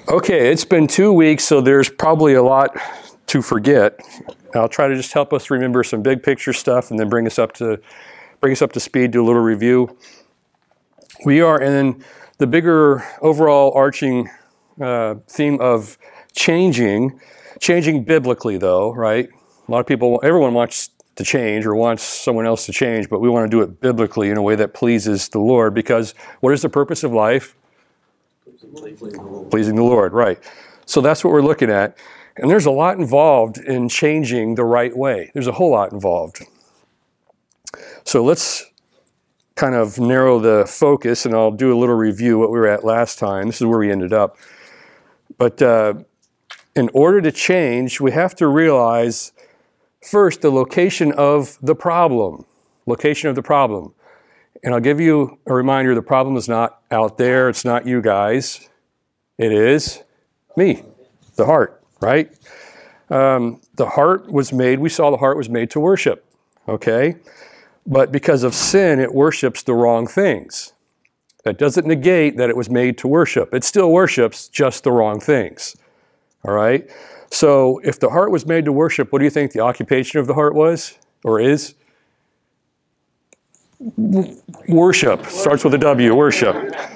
Okay, it's been 2 weeks, so there's probably a lot to forget. I'll try to just help us remember some big picture stuff and then bring us up to speed, do a little review. We are in the bigger overall arching theme of changing biblically though, right? A lot of people, everyone wants to change or wants someone else to change, but we want to do it biblically in a way that pleases the Lord, because what is the purpose of life? Pleasing the Lord, right. So that's what we're looking at. And there's a lot involved in changing the right way. There's a whole lot involved. So let's kind of narrow the focus, and I'll do a little review what we were at last time. This is where we ended up. But in order to change, we have to realize first the location of the problem. Location of the problem. And I'll give you a reminder, the problem is not out there, it's not you guys. It is me, the heart, right? The heart was made, we saw the heart was made to worship, okay? But because of sin, it worships the wrong things. That doesn't negate that it was made to worship. It still worships just the wrong things, all right? So if the heart was made to worship, what do you think the occupation of the heart was or is? Worship. Starts with a W, worship.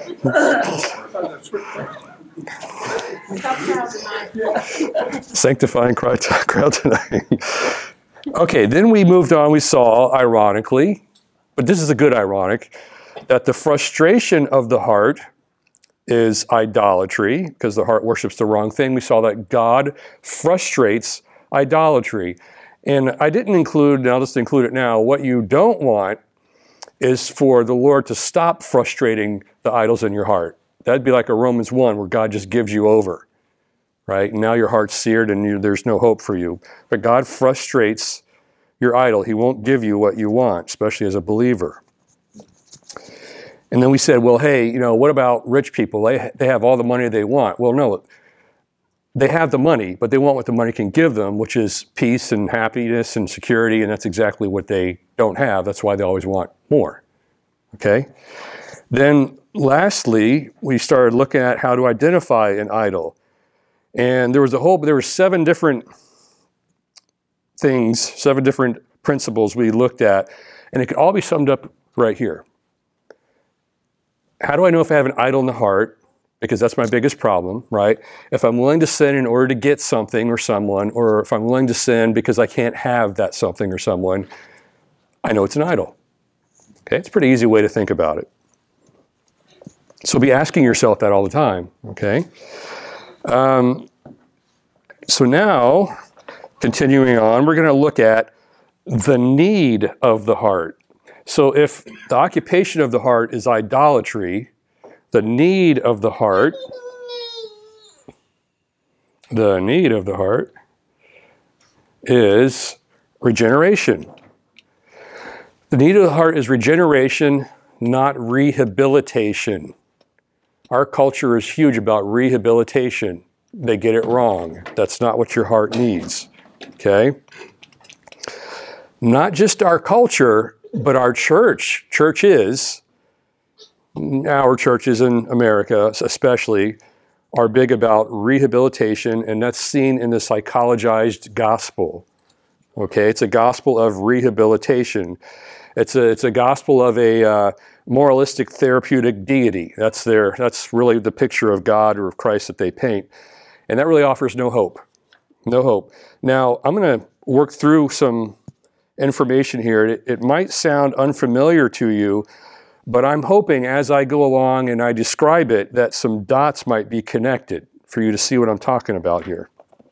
Sanctifying crowd tonight. Okay, then we moved on. We saw, ironically, but this is a good ironic, that the frustration of the heart is idolatry, because the heart worships the wrong thing. We saw that God frustrates idolatry. And I didn't include, and I'll just include it now, what you don't want is for the Lord to stop frustrating the idols in your heart. That'd be like a Romans 1 where God just gives you over, right? And now your heart's seared and there's no hope for you. But God frustrates your idol. He won't give you what you want, especially as a believer. And then we said, well, hey, what about rich people? They have all the money they want. Well, no, they have the money, but they want what the money can give them, which is peace and happiness and security, and that's exactly what they don't have. That's why they always want more, okay? Then lastly, we started looking at how to identify an idol. And there were 7 different things, 7 different principles we looked at, and it could all be summed up right here. How do I know if I have an idol in the heart? Because that's my biggest problem, right? If I'm willing to sin in order to get something or someone, or if I'm willing to sin because I can't have that something or someone, I know it's an idol. Okay, it's a pretty easy way to think about it. So be asking yourself that all the time, okay? So now, continuing on, we're going to look at the need of the heart. So if the occupation of the heart is idolatry, the need of the heart is regeneration. The need of the heart is regeneration, not rehabilitation. Our culture is huge about rehabilitation. They get it wrong. That's not what your heart needs, okay? Not just our culture, but our church. Our churches in America especially are big about rehabilitation, and that's seen in the psychologized gospel. Okay, it's a gospel of rehabilitation. It's a gospel of a moralistic therapeutic deity. That's really the picture of God or of Christ that they paint. And that really offers no hope. No hope. Now, I'm going to work through some information here. It might sound unfamiliar to you, but I'm hoping as I go along and I describe it that some dots might be connected for you to see what I'm talking about here.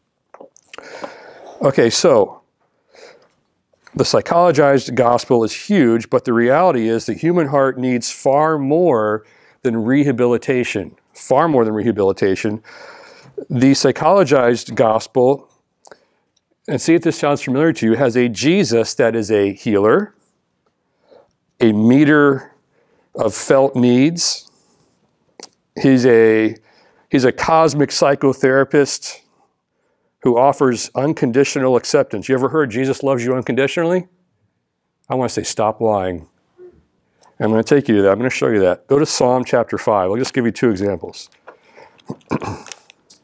Okay, so the psychologized gospel is huge, but the reality is the human heart needs far more than rehabilitation. Far more than rehabilitation. The psychologized gospel, and see if this sounds familiar to you, has a Jesus that is a healer, a meter of felt needs. He's a cosmic psychotherapist who offers unconditional acceptance. You ever heard Jesus loves you unconditionally? I want to say stop lying. I'm going to take you to that. I'm going to show you that. Go to Psalm chapter 5. I'll just give you 2 examples.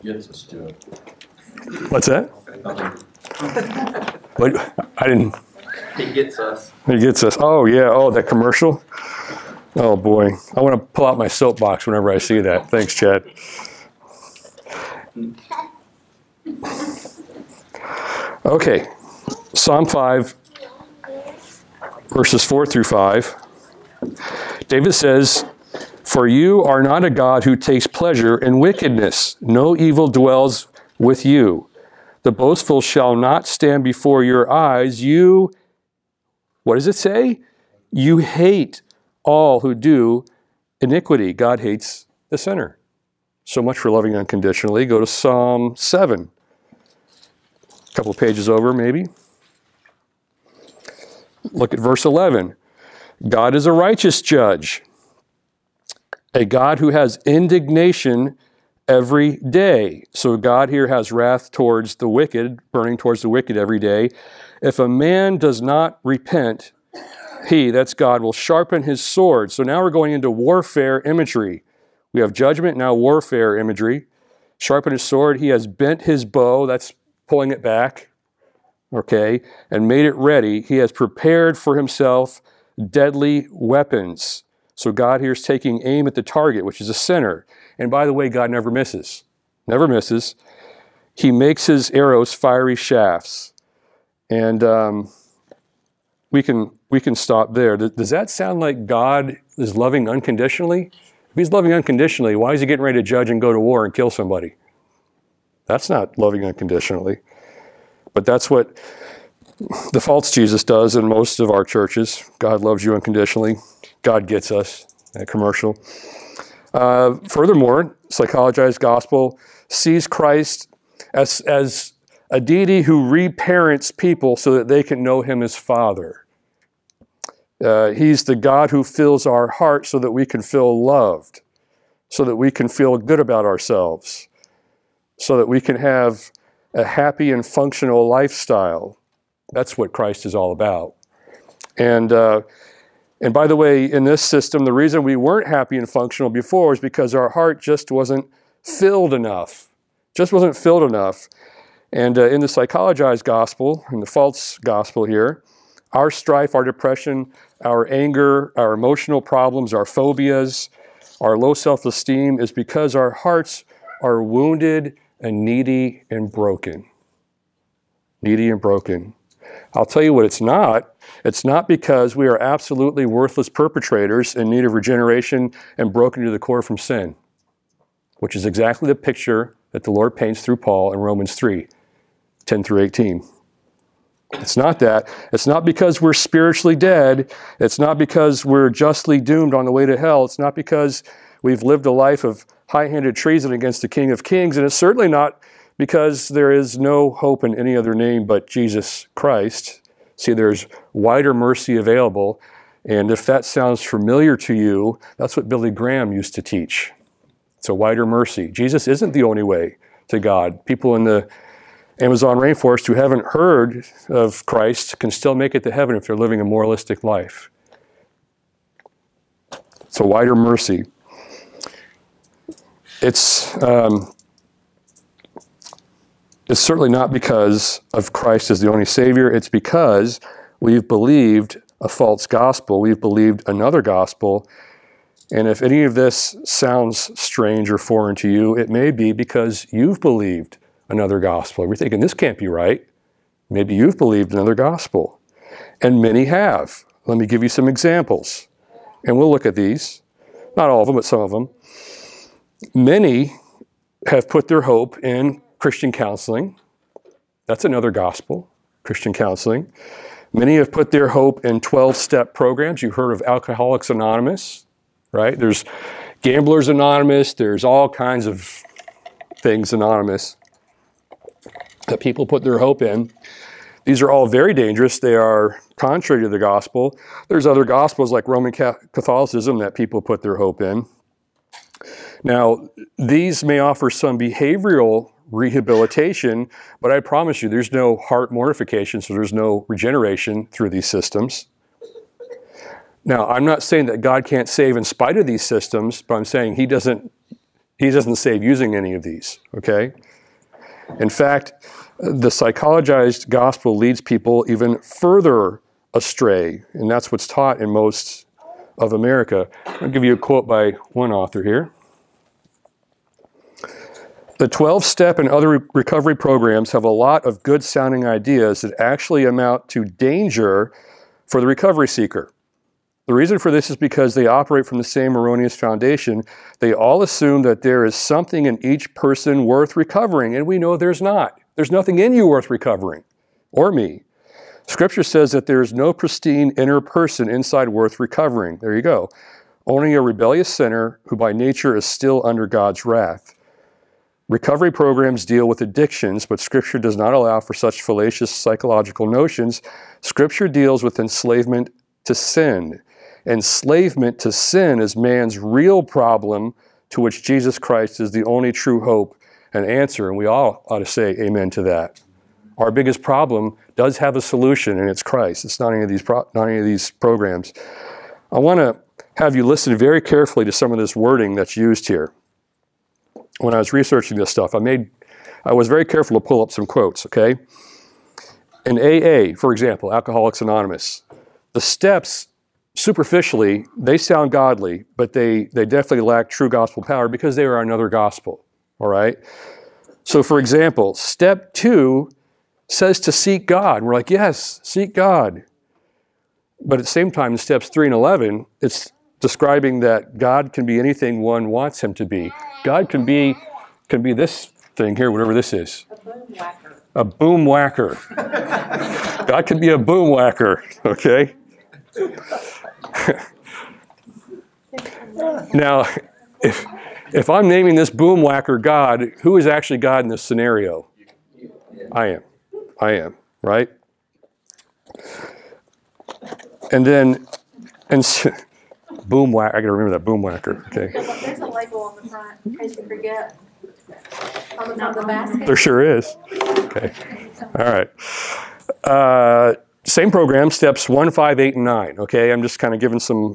Gets us to it. What's that? What? I didn't. He gets us. He gets us. Oh, yeah. Oh, that commercial. Oh, boy. I want to pull out my soapbox whenever I see that. Thanks, Chad. Okay. Psalm 5, verses 4 through 5. David says, "For you are not a God who takes pleasure in wickedness. No evil dwells with you. The boastful shall not stand before your eyes. You," what does it say? "You hate all who do iniquity." God hates the sinner. So much for loving unconditionally. Go to Psalm 7. A couple pages over, maybe. Look at verse 11. God is a righteous judge, a God who has indignation every day. So God here has wrath towards the wicked, burning towards the wicked every day. If a man does not repent, he, that's God, will sharpen his sword. So now we're going into warfare imagery. We have judgment, now warfare imagery. Sharpen his sword. He has bent his bow. That's pulling it back. Okay, and made it ready. He has prepared for himself deadly weapons. So God here is taking aim at the target, which is a sinner. And by the way, God never misses. Never misses. He makes his arrows fiery shafts. And we can stop there. Does that sound like God is loving unconditionally? If he's loving unconditionally, why is he getting ready to judge and go to war and kill somebody? That's not loving unconditionally. But that's what the false Jesus does in most of our churches. God loves you unconditionally. God gets us. That commercial. Furthermore, psychologized gospel sees Christ as a deity who reparents people so that they can know him as Father. He's the God who fills our heart so that we can feel loved, so that we can feel good about ourselves, so that we can have a happy and functional lifestyle. That's what Christ is all about. And by the way, in this system, the reason we weren't happy and functional before is because our heart just wasn't filled enough. Just wasn't filled enough. And in the psychologized gospel, in the false gospel here, our strife, our depression, our anger, our emotional problems, our phobias, our low self-esteem is because our hearts are wounded and needy and broken. Needy and broken. I'll tell you what it's not. It's not because we are absolutely worthless perpetrators in need of regeneration and broken to the core from sin, which is exactly the picture that the Lord paints through Paul in Romans 3, 10 through 18. It's not that. It's not because we're spiritually dead. It's not because we're justly doomed on the way to hell. It's not because we've lived a life of high-handed treason against the King of Kings. And it's certainly not because there is no hope in any other name but Jesus Christ. See, there's wider mercy available. And if that sounds familiar to you, that's what Billy Graham used to teach. It's a wider mercy. Jesus isn't the only way to God. People in the Amazon rainforest who haven't heard of Christ can still make it to heaven if they're living a moralistic life. It's a wider mercy. It's certainly not because of Christ as the only Savior. It's because we've believed a false gospel. We've believed another gospel. And if any of this sounds strange or foreign to you, it may be because you've believed another gospel. We're thinking, this can't be right. Maybe you've believed another gospel. And many have. Let me give you some examples. And we'll look at these. Not all of them, but some of them. Many have put their hope in Christian counseling. That's another gospel, Christian counseling. Many have put their hope in 12-step programs. You've heard of Alcoholics Anonymous, right? There's Gamblers Anonymous. There's all kinds of things anonymous that people put their hope in. These are all very dangerous. They are contrary to the gospel. There's other gospels like Roman Catholicism that people put their hope in. Now, these may offer some behavioral rehabilitation, but I promise you there's no heart mortification, so there's no regeneration through these systems. Now, I'm not saying that God can't save in spite of these systems, but I'm saying He He doesn't save using any of these, okay? In fact, the psychologized gospel leads people even further astray, and that's what's taught in most of America. I'll give you a quote by one author here. The 12-step and other recovery programs have a lot of good-sounding ideas that actually amount to danger for the recovery seeker. The reason for this is because they operate from the same erroneous foundation. They all assume that there is something in each person worth recovering, and we know there's not. There's nothing in you worth recovering, or me. Scripture says that there is no pristine inner person inside worth recovering. There you go. Only a rebellious sinner who by nature is still under God's wrath. Recovery programs deal with addictions, but Scripture does not allow for such fallacious psychological notions. Scripture deals with enslavement to sin. Enslavement to sin is man's real problem, to which Jesus Christ is the only true hope and answer, and we all ought to say amen to that. Our biggest problem does have a solution, and it's Christ. It's not any of these programs. I want to have you listen very carefully to some of this wording that's used here. When I was researching this stuff, I was very careful to pull up some quotes, okay? In AA, for example, Alcoholics Anonymous, the steps, superficially, they sound godly, but they definitely lack true gospel power because they are another gospel, all right? So, for example, step 2 says to seek God. We're like, yes, seek God. But at the same time, in steps 3 and 11, it's describing that God can be anything one wants him to be. God can be this thing here, whatever this is. A boom whacker. God can be a boom whacker, okay? Now, if I'm naming this boom whacker God, who is actually God in this scenario? I am, right? And then, boom whacker, I gotta remember that boom whacker, okay? There's a label on the front, in case you forget. On the front of the basket. There sure is. Okay, all right. Same program, steps 1, 5, 8, and 9, okay? I'm just kind of giving some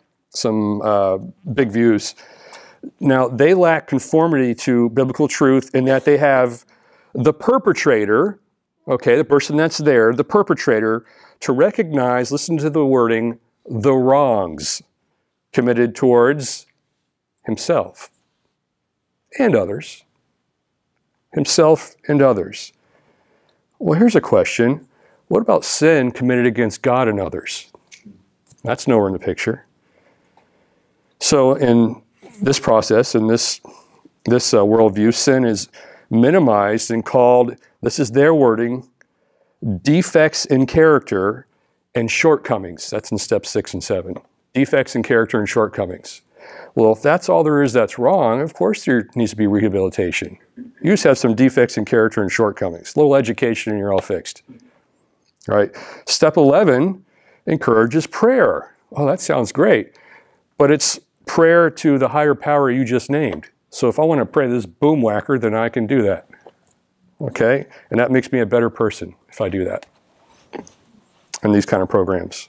big views. Now, they lack conformity to biblical truth in that they have the perpetrator, okay, the person that's there, the perpetrator, to recognize, listen to the wording, the wrongs committed towards himself and others. Himself and others. Well, here's a question. What about sin committed against God and others? That's nowhere in the picture. So in this process, in this worldview, sin is minimized and called, this is their wording, defects in character and shortcomings. That's in step 6 and 7. Defects in character and shortcomings. Well, if that's all there is that's wrong, of course there needs to be rehabilitation. You just have some defects in character and shortcomings. A little education and you're all fixed. All right. Step 11 encourages prayer. Oh, that sounds great. But it's prayer to the higher power you just named. So if I want to pray this boom whacker, then I can do that. Okay? And that makes me a better person if I do that. And these kind of programs.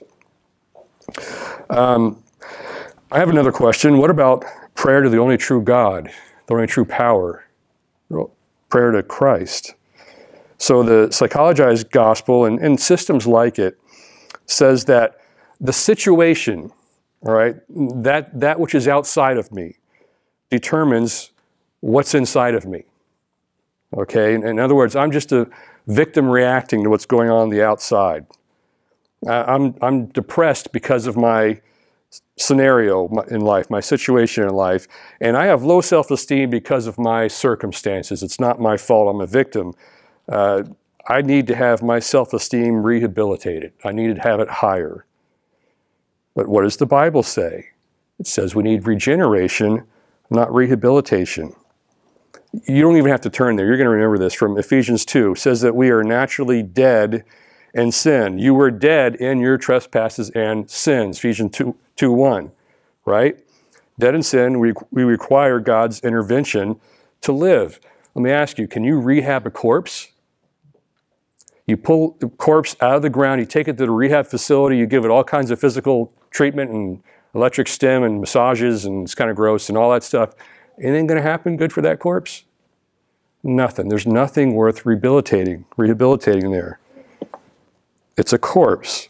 I have another question. What about prayer to the only true God, the only true power? Prayer to Christ. So the psychologized gospel and systems like it says that the situation, all right, that which is outside of me determines what's inside of me. Okay? In other words, I'm just a victim reacting to what's going on the outside. I'm depressed because of my scenario in life, my situation in life, and I have low self-esteem because of my circumstances. It's not my fault. I'm a victim. I need to have my self-esteem rehabilitated. I need to have it higher. But what does the Bible say? It says we need regeneration, not rehabilitation. You don't even have to turn there. You're going to remember this from Ephesians 2. It says that we are naturally dead in sin. You were dead in your trespasses and sins. Ephesians 2:1, right? Dead in sin, we require God's intervention to live. Let me ask you, can you rehab a corpse? You pull the corpse out of the ground, you take it to the rehab facility, you give it all kinds of physical treatment and electric stim and massages, and it's kind of gross and all that stuff. Anything going to happen good for that corpse? Nothing. There's nothing worth rehabilitating there. It's a corpse.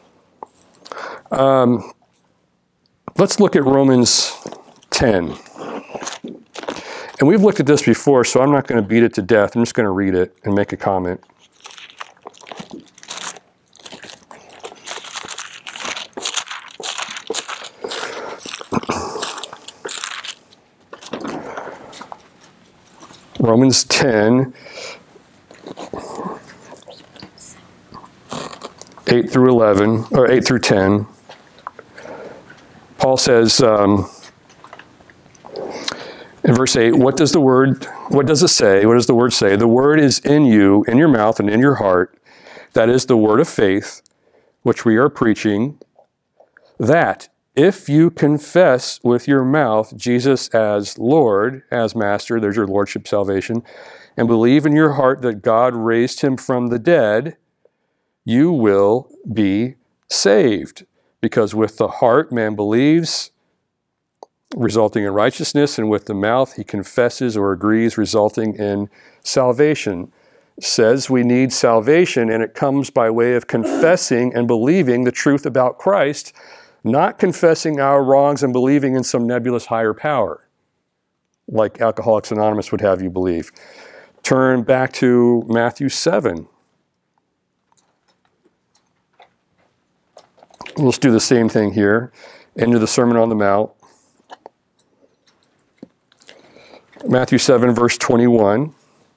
Let's look at Romans 10. And we've looked at this before, so I'm not going to beat it to death. I'm just going to read it and make a comment. Romans 10, 8 through 11, or 8 through 10. Paul says, in verse 8, what does it say? What does the word say? The word is in you, in your mouth and in your heart. That is the word of faith, which we are preaching, that if you confess with your mouth Jesus as Lord, as Master, there's your Lordship salvation, and believe in your heart that God raised him from the dead, you will be saved. Because with the heart man believes, resulting in righteousness, and with the mouth he confesses or agrees, resulting in salvation. Says we need salvation, and it comes by way of confessing and believing the truth about Christ, not confessing our wrongs and believing in some nebulous higher power, like Alcoholics Anonymous would have you believe. Turn back to Matthew 7. Let's do the same thing here. Into the Sermon on the Mount. Matthew 7, verse 21.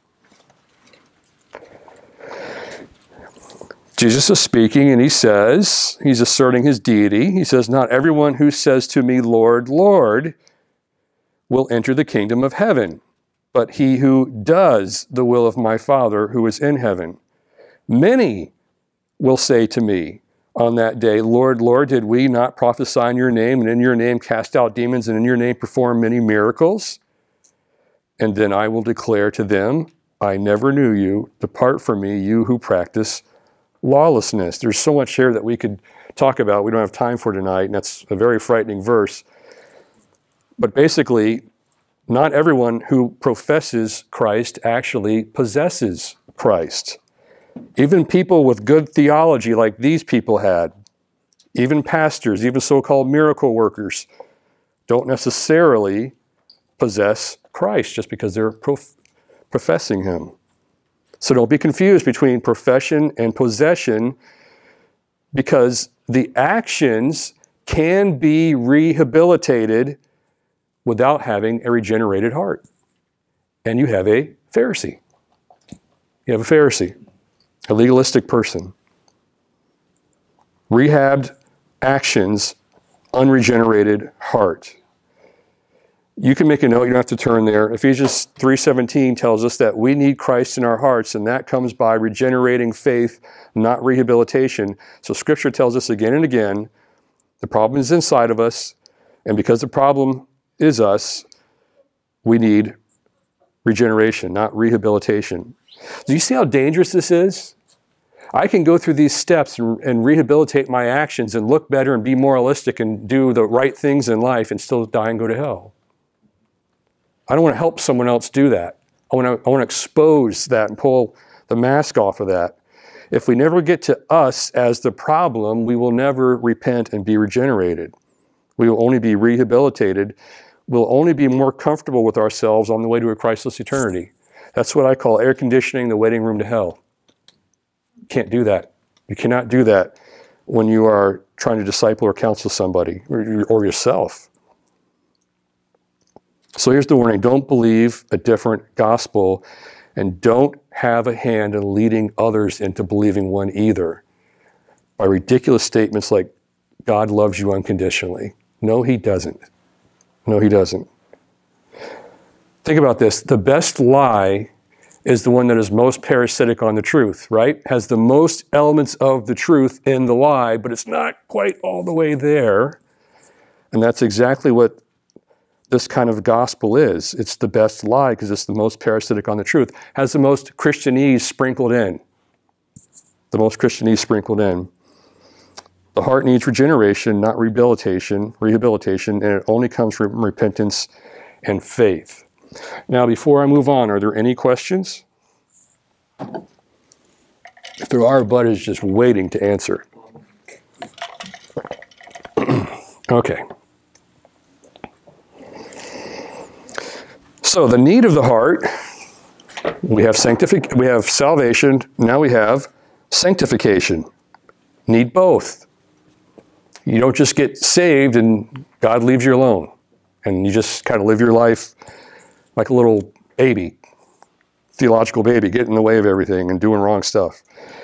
Jesus is speaking, and he says, he's asserting his deity. He says, not everyone who says to me, Lord, Lord, will enter the kingdom of heaven, but he who does the will of my Father who is in heaven. Many will say to me on that day, Lord, Lord, did we not prophesy in your name, and in your name cast out demons, and in your name perform many miracles? And then I will declare to them, I never knew you. Depart from me, you who practice lawlessness. There's so much here that we could talk about. We don't have time for tonight, and that's a very frightening verse. But basically, not everyone who professes Christ actually possesses Christ. Even people with good theology like these people had, even pastors, even so-called miracle workers, don't necessarily possess Christ just because they're professing him. So don't be confused between profession and possession, because the actions can be rehabilitated without having a regenerated heart. And you have a Pharisee. You have a Pharisee, a legalistic person. Rehabbed actions, unregenerated heart. You can make a note, you don't have to turn there. Ephesians 3:17 tells us that we need Christ in our hearts, and that comes by regenerating faith, not rehabilitation. So Scripture tells us again and again, the problem is inside of us, and because the problem is us, we need regeneration, not rehabilitation. Do you see how dangerous this is? I can go through these steps and rehabilitate my actions and look better and be moralistic and do the right things in life and still die and go to hell. I don't want to help someone else do that. I want to expose that and pull the mask off of that. If we never get to us as the problem, we will never repent and be regenerated. We will only be rehabilitated. We'll only be more comfortable with ourselves on the way to a Christless eternity. That's what I call air conditioning the waiting room to hell. You can't do that. You cannot do that when you are trying to disciple or counsel somebody or yourself. So here's the warning. Don't believe a different gospel, and don't have a hand in leading others into believing one either by ridiculous statements like, God loves you unconditionally. No, he doesn't. No, he doesn't. Think about this. The best lie is the one that is most parasitic on the truth, right? Has the most elements of the truth in the lie, but it's not quite all the way there. And that's exactly what this kind of gospel is. It's the best lie because it's the most parasitic on the truth. Has the most Christianese sprinkled in. The most Christianese sprinkled in. The heart needs regeneration, not rehabilitation, and it only comes from repentance and faith. Now, before I move on, are there any questions? If there are, Bud is just waiting to answer. Okay. So the need of the heart, we have salvation, now we have sanctification. Need both. You don't just get saved and God leaves you alone. And you just kind of live your life like a little baby, theological baby, getting in the way of everything and doing wrong stuff.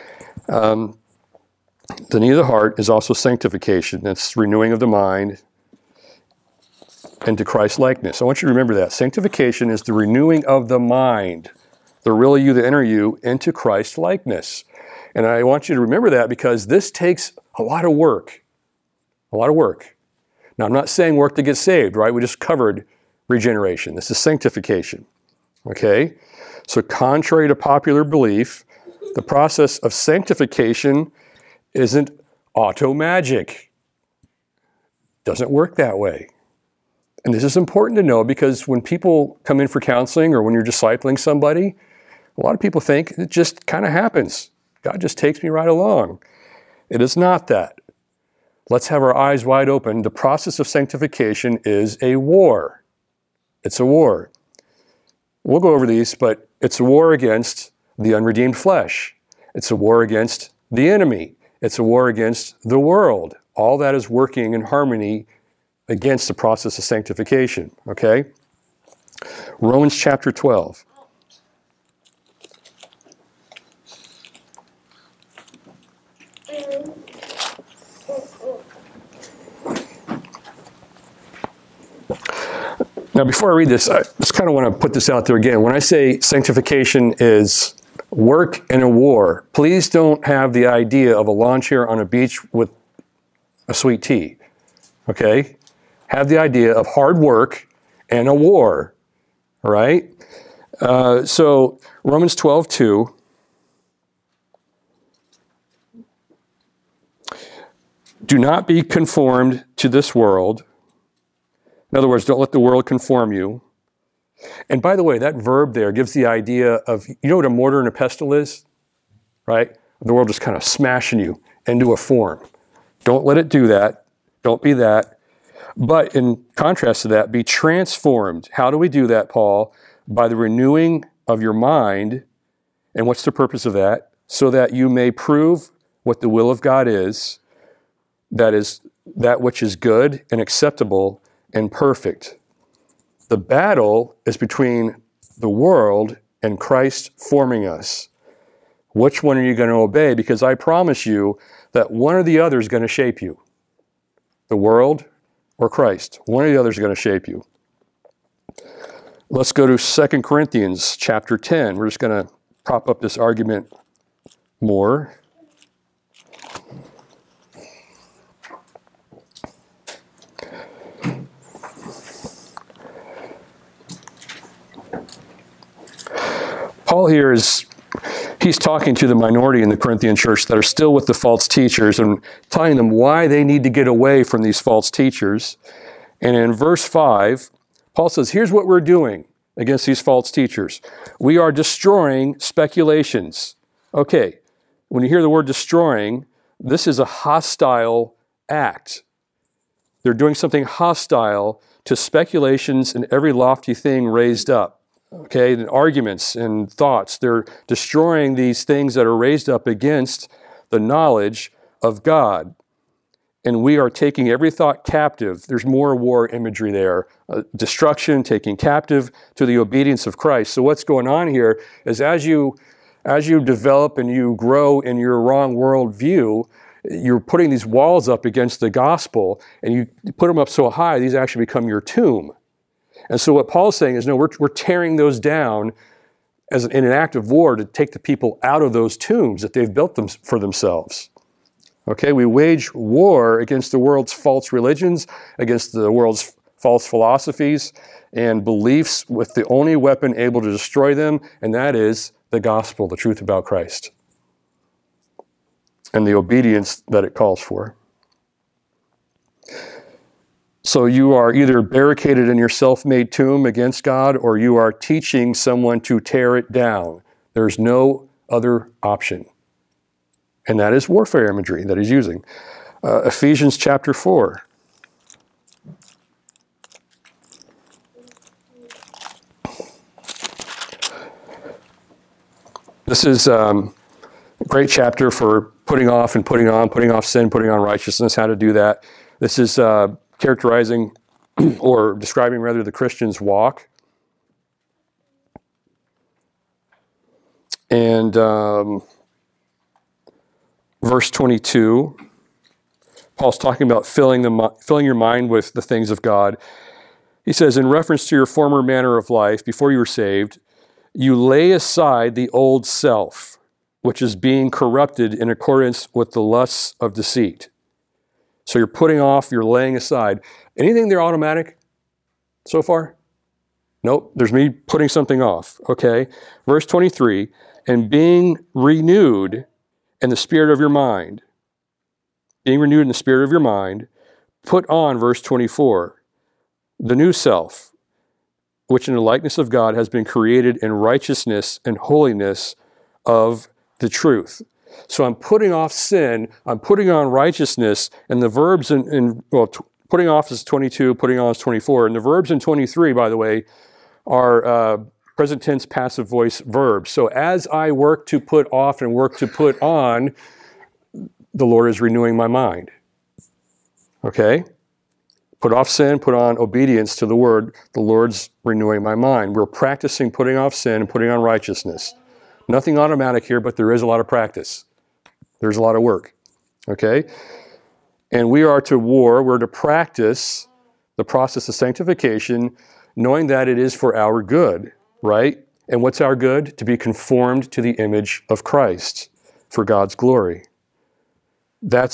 The need of the heart is also sanctification. That's renewing of the mind into Christ likeness. I want you to remember that. Sanctification is the renewing of the mind, the real you, the inner you, into Christ likeness. And I want you to remember that because this takes a lot of work. A lot of work. Now, I'm not saying work to get saved, right? We just covered regeneration. This is sanctification. Okay? So contrary to popular belief, the process of sanctification isn't auto magic. Doesn't work that way. And this is important to know because when people come in for counseling or when you're discipling somebody, a lot of people think it just kind of happens. God just takes me right along. It is not that. Let's have our eyes wide open. The process of sanctification is a war. It's a war. We'll go over these, but it's a war against the unredeemed flesh. It's a war against the enemy. It's a war against the world. All that is working in harmony against the process of sanctification, okay? Romans chapter 12. Now, before I read this, I just kind of want to put this out there again. When I say sanctification is work and a war, please don't have the idea of a lawn chair on a beach with a sweet tea, okay? Have the idea of hard work and a war, all right? So Romans 12:2. Do not be conformed to this world. In other words, don't let the world conform you. And by the way, that verb there gives the idea of, you know what a mortar and a pestle is? Right? The world just kind of smashing you into a form. Don't let it do that. Don't be that. But in contrast to that, be transformed. How do we do that, Paul? By the renewing of your mind. And what's the purpose of that? So that you may prove what the will of God is, that is that which is good and acceptable and perfect. The battle is between the world and Christ forming us. Which one are you going to obey? Because I promise you that one or the other is going to shape you. The world or Christ. One or the other is going to shape you. Let's go to 2 Corinthians chapter 10. We're just going to prop up this argument more. Paul here he's talking to the minority in the Corinthian church that are still with the false teachers and telling them why they need to get away from these false teachers. And in verse 5, Paul says, here's what we're doing against these false teachers. We are destroying speculations. Okay, when you hear the word destroying, this is a hostile act. They're doing something hostile to speculations and every lofty thing raised up. Okay, and arguments and thoughts. They're destroying these things that are raised up against the knowledge of God. And we are taking every thought captive. There's more war imagery there. Destruction, taking captive to the obedience of Christ. So what's going on here is as you develop and you grow in your wrong worldview, you're putting these walls up against the gospel, and you put them up so high, these actually become your tomb. And so what Paul's saying is, no, we're tearing those down in an act of war to take the people out of those tombs that they've built them for themselves. Okay, we wage war against the world's false religions, against the world's false philosophies and beliefs with the only weapon able to destroy them, and that is the gospel, the truth about Christ, and the obedience that it calls for. So you are either barricaded in your self-made tomb against God, or you are teaching someone to tear it down. There's no other option. And that is warfare imagery that he's using. Ephesians chapter 4. This is a great chapter for putting off and putting on, putting off sin, putting on righteousness, how to do that. This is characterizing or describing rather the Christian's walk. And verse 22, Paul's talking about filling your mind with the things of God. He says, in reference to your former manner of life before you were saved, you lay aside the old self, which is being corrupted in accordance with the lusts of deceit. So you're putting off, you're laying aside. Anything there automatic so far? Nope, there's me putting something off, okay? Verse 23, and being renewed in the spirit of your mind. Being renewed in the spirit of your mind, put on, verse 24, the new self, which in the likeness of God has been created in righteousness and holiness of the truth. So I'm putting off sin, I'm putting on righteousness, and the verbs putting off is 22, putting on is 24, and the verbs in 23, by the way, are present tense passive voice verbs. So as I work to put off and work to put on, the Lord is renewing my mind. Okay? Put off sin, put on obedience to the word, the Lord's renewing my mind. We're practicing putting off sin and putting on righteousness. Nothing automatic here, but there is a lot of practice. There's a lot of work. Okay? And we are to we're to practice the process of sanctification, knowing that it is for our good, right? And what's our good? To be conformed to the image of Christ for God's glory. That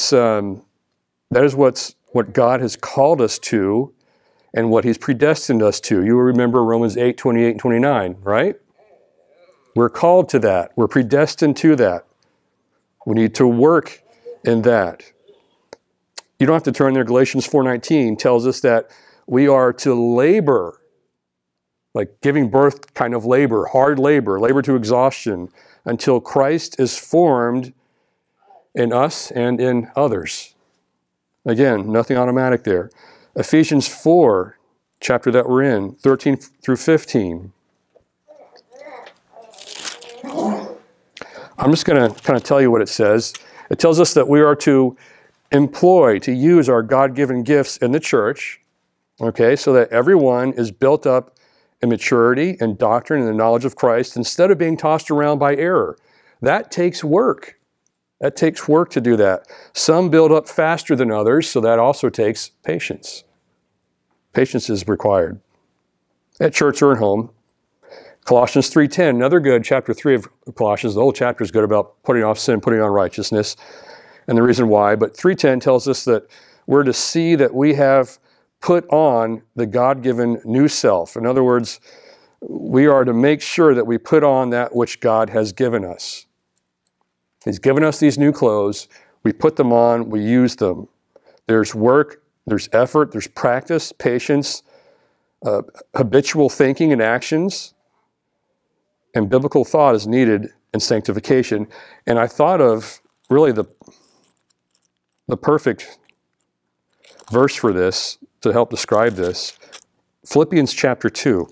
is what God has called us to and what he's predestined us to. You will remember Romans 8, 28 and 29, right? We're called to that. We're predestined to that. We need to work in that. You don't have to turn there. Galatians 4:19 tells us that we are to labor, like giving birth kind of labor, hard labor to exhaustion, until Christ is formed in us and in others. Again, nothing automatic there. Ephesians 4, chapter that we're in, 13 through 15. I'm just going to kind of tell you what it says. It tells us that we are to to use our God-given gifts in the church, okay, so that everyone is built up in maturity and doctrine and the knowledge of Christ instead of being tossed around by error. That takes work. That takes work to do that. Some build up faster than others, so that also takes patience. Patience is required at church or at home. Colossians 3:10, another good, chapter 3 of Colossians. The whole chapter is good about putting off sin, putting on righteousness, and the reason why. But 3:10 tells us that we're to see that we have put on the God-given new self. In other words, we are to make sure that we put on that which God has given us. He's given us these new clothes. We put them on. We use them. There's work. There's effort. There's practice, patience, habitual thinking and actions. And biblical thought is needed in sanctification. And I thought of really the perfect verse for this to help describe this. Philippians chapter 2.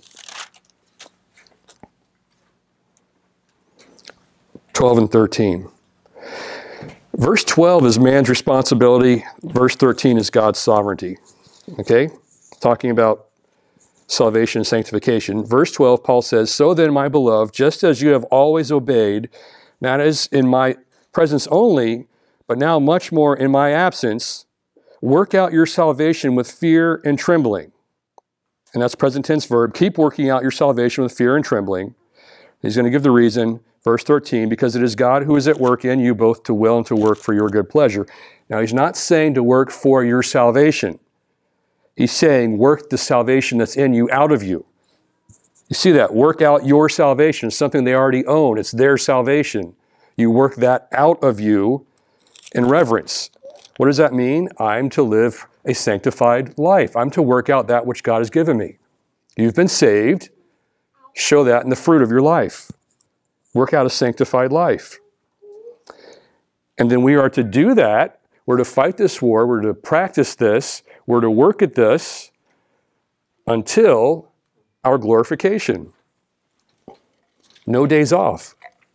12 and 13. Verse 12 is man's responsibility. Verse 13 is God's sovereignty. Okay? Talking about salvation and sanctification. Verse 12, Paul says, so then, my beloved, just as you have always obeyed, not as in my presence only, but now much more in my absence, work out your salvation with fear and trembling. And that's present tense verb. Keep working out your salvation with fear and trembling. He's going to give the reason. Verse 13, because it is God who is at work in you both to will and to work for your good pleasure. Now, he's not saying to work for your salvation. He's saying work the salvation that's in you out of you. You see that? Work out your salvation. It's something they already own. It's their salvation. You work that out of you in reverence. What does that mean? I'm to live a sanctified life. I'm to work out that which God has given me. You've been saved. Show that in the fruit of your life. Work out a sanctified life. And then we are to do that. We're to fight this war. We're to practice this. We're to work at this until our glorification. No days off.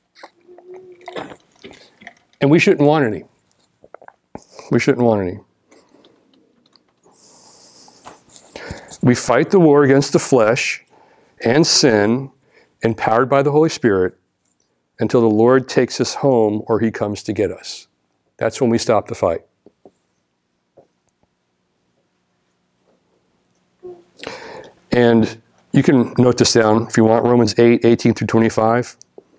And we shouldn't want any. We shouldn't want any. We fight the war against the flesh and sin, empowered by the Holy Spirit, until the Lord takes us home or he comes to get us. That's when we stop the fight. And you can note this down if you want, Romans 8, 18 through 25.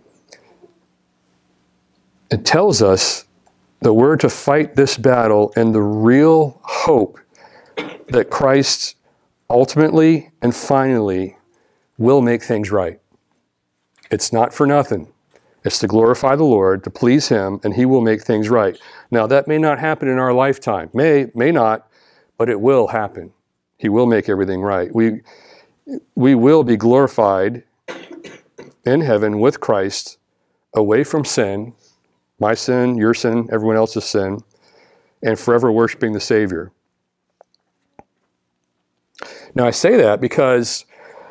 It tells us that we're to fight this battle in the real hope that Christ ultimately and finally will make things right. It's not for nothing. It's to glorify the Lord, to please him, and he will make things right. Now, that may not happen in our lifetime. May not, but it will happen. He will make everything right. We will be glorified in heaven with Christ, away from sin, my sin, your sin, everyone else's sin, and forever worshiping the Savior. Now, I say that because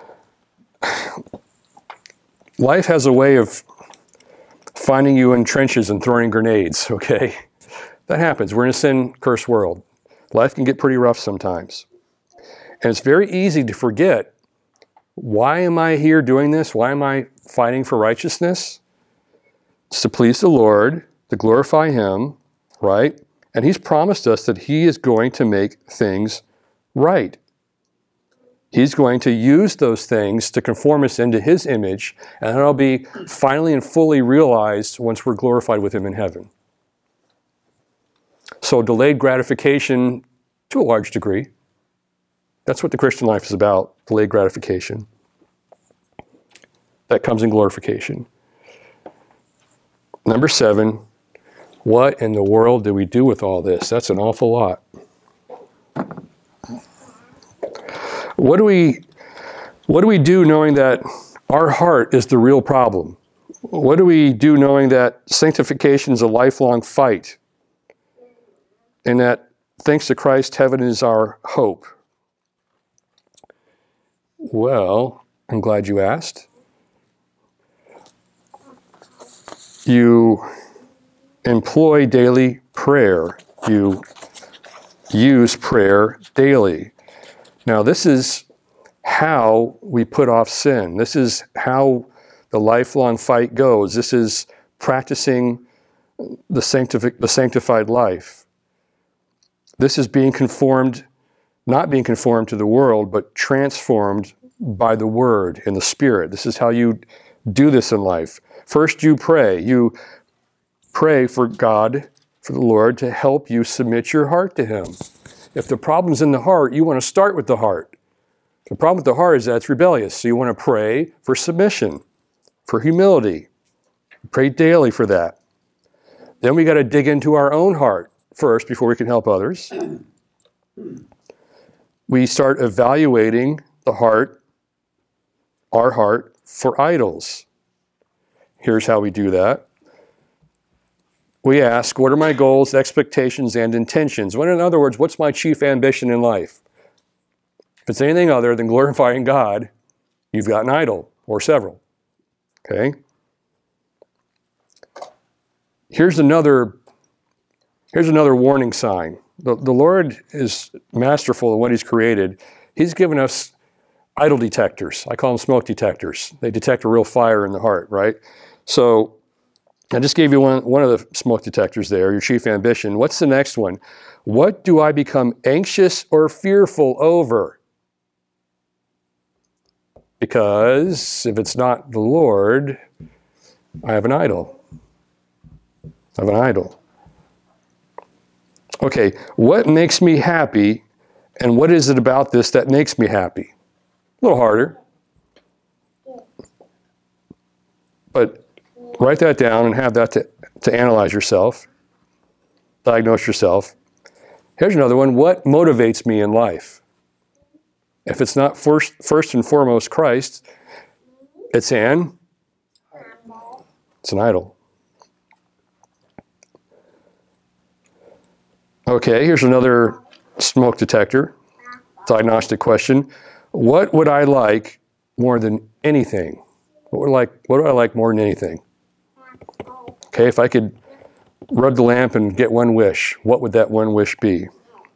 life has a way of finding you in trenches and throwing grenades, okay? That happens. We're in a sin-cursed world. Life can get pretty rough sometimes. And it's very easy to forget, why am I here doing this? Why am I fighting for righteousness? It's to please the Lord, to glorify him, right? And he's promised us that he is going to make things right. He's going to use those things to conform us into his image, and that'll be finally and fully realized once we're glorified with him in heaven. So delayed gratification, to a large degree, that's what the Christian life is about, delayed gratification. That comes in glorification. Number 7, what in the world do we do with all this? That's an awful lot. What do we do knowing that our heart is the real problem? What do we do knowing that sanctification is a lifelong fight? And that, thanks to Christ, heaven is our hope? Well, I'm glad you asked. You employ daily prayer. You use prayer daily. Now, this is how we put off sin. This is how the lifelong fight goes. This is practicing the sanctified life. This is being conformed, not being conformed to the world, but transformed by the Word and the Spirit. This is how you do this in life. First, you pray. You pray for God, for the Lord, to help you submit your heart to him. If the problem's in the heart, you want to start with the heart. The problem with the heart is that it's rebellious. So you want to pray for submission, for humility. Pray daily for that. Then we got to dig into our own heart first before we can help others. We start evaluating the heart, our heart, for idols. Here's how we do that. We ask, what are my goals, expectations, and intentions? Well, in other words, what's my chief ambition in life? If it's anything other than glorifying God, you've got an idol, or several. Okay? Here's another warning sign. The Lord is masterful in what he's created. He's given us idol detectors. I call them smoke detectors. They detect a real fire in the heart, right? So I just gave you one of the smoke detectors there, your chief ambition. What's the next one? What do I become anxious or fearful over? Because if it's not the Lord, I have an idol. I have an idol. Okay, what makes me happy, and what is it about this that makes me happy? A little harder. But write that down and have that to analyze yourself, diagnose yourself. Here's another one. What motivates me in life? If it's not first and foremost Christ, it's an idol. Okay, here's another smoke detector, diagnostic question. What would I like more than anything? What do I like more than anything? Okay, if I could rub the lamp and get one wish, what would that one wish be?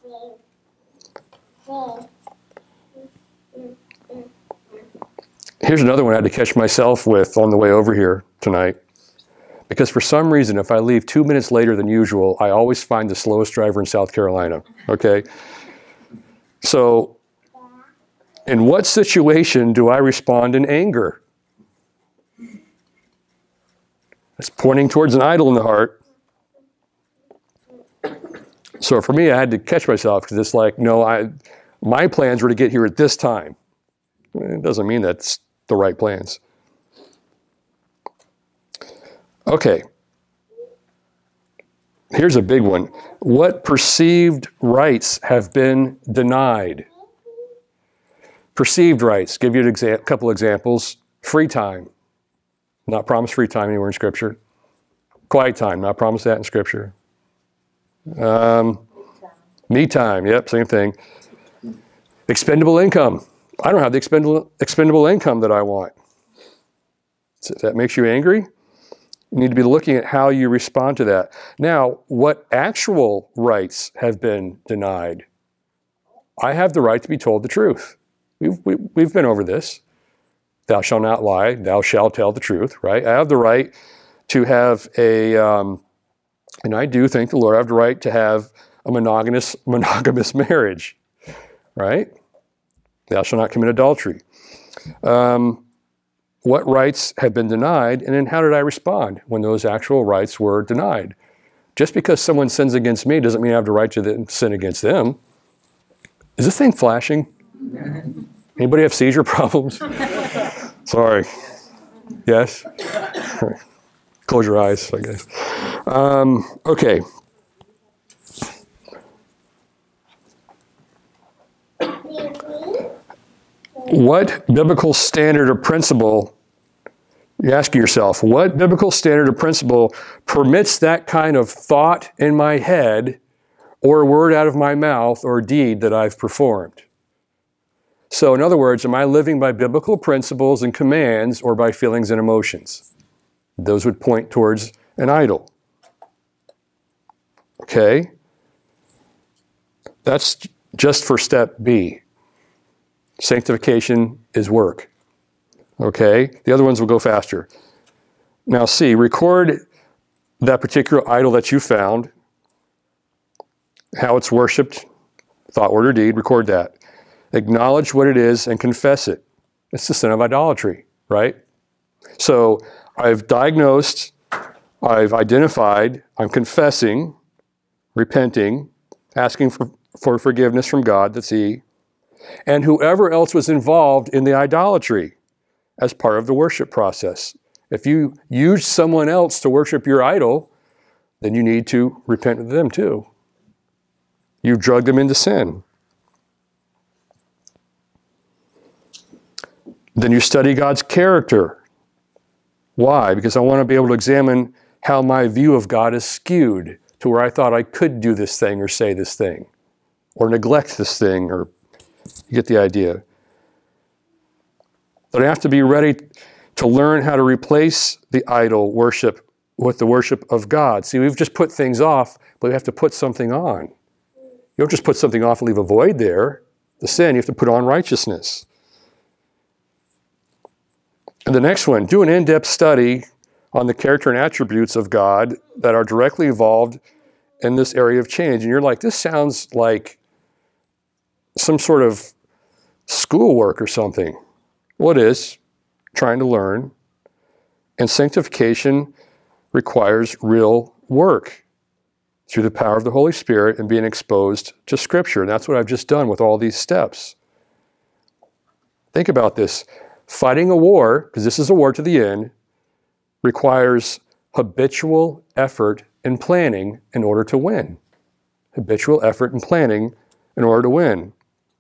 Here's another one I had to catch myself with on the way over here tonight. Because for some reason, if I leave 2 minutes later than usual, I always find the slowest driver in South Carolina. Okay? So, in what situation do I respond in anger? It's pointing towards an idol in the heart. So for me, I had to catch myself because it's like, no, my plans were to get here at this time. It doesn't mean that's the right plans. Okay. Here's a big one. What perceived rights have been denied? Perceived rights. Give you a couple examples. Free time. Not promised free time anywhere in Scripture. Quiet time. Not promised that in Scripture. Me time. Yep, same thing. Expendable income. I don't have the expendable income that I want. So if that makes you angry, you need to be looking at how you respond to that. Now, what actual rights have been denied? I have the right to be told the truth. We've been over this. Thou shalt not lie. Thou shalt tell the truth, right? I have the right to have and I do thank the Lord, I have the right to have a monogamous marriage, right? Thou shalt not commit adultery. What rights have been denied, and then how did I respond when those actual rights were denied? Just because someone sins against me doesn't mean I have the right to sin against them. Is this thing flashing? Anybody have seizure problems? Sorry. Yes? Close your eyes, I guess. Okay. What biblical standard or principle, you ask yourself, what biblical standard or principle permits that kind of thought in my head or word out of my mouth or deed that I've performed? So in other words, am I living by biblical principles and commands or by feelings and emotions? Those would point towards an idol. Okay? That's just for step B. Sanctification is work. Okay? The other ones will go faster. Now C, record that particular idol that you found, how it's worshipped, thought, word, or deed, record that. Acknowledge what it is and confess it. It's the sin of idolatry, right? So I've diagnosed, I've identified, I'm confessing, repenting, asking for forgiveness from God, that's E, and whoever else was involved in the idolatry as part of the worship process. If you use someone else to worship your idol, then you need to repent of them too. You've drugged them into sin. Then you study God's character. Why? Because I want to be able to examine how my view of God is skewed to where I thought I could do this thing or say this thing or neglect this thing, or you get the idea. But I have to be ready to learn how to replace the idol worship with the worship of God. See, we've just put things off, but we have to put something on. You don't just put something off and leave a void there. The sin, you have to put on righteousness. And the next one, do an in-depth study on the character and attributes of God that are directly involved in this area of change. And you're like, this sounds like some sort of schoolwork or something. Well, it is, trying to learn. And sanctification requires real work through the power of the Holy Spirit and being exposed to Scripture. And that's what I've just done with all these steps. Think about this. Fighting a war, because this is a war to the end, requires habitual effort and planning in order to win. habitual effort and planning in order to win.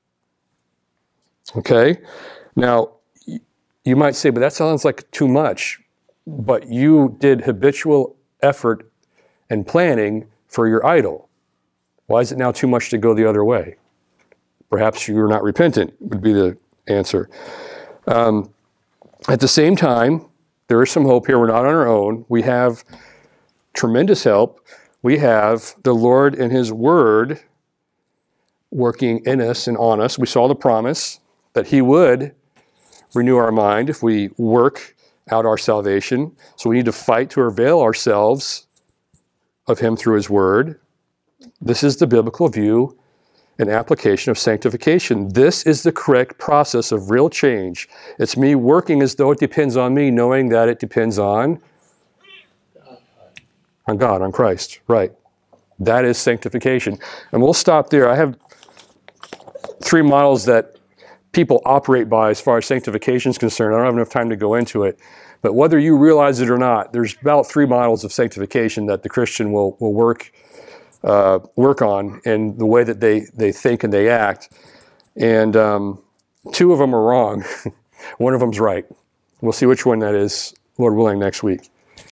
Okay? Now, you might say, but that sounds like too much. But you did habitual effort and planning for your idol. Why is it now too much to go the other way? Perhaps you're not repentant, would be the answer. At the same time, there is some hope here. We're not on our own. We have tremendous help. We have the Lord and His Word working in us and on us. We saw the promise that He would renew our mind if we work out our salvation. So we need to fight to avail ourselves of Him through His Word. This is the biblical view and application of sanctification. This is the correct process of real change. It's me working as though it depends on me, knowing that it depends on God, on Christ. Right. That is sanctification. And we'll stop there. I have 3 models that people operate by as far as sanctification is concerned. I don't have enough time to go into it. But whether you realize it or not, there's about 3 models of sanctification that the Christian will work on in the way that they think and they act. And 2 of them are wrong. 1 of them's right. We'll see which one that is, Lord willing, next week.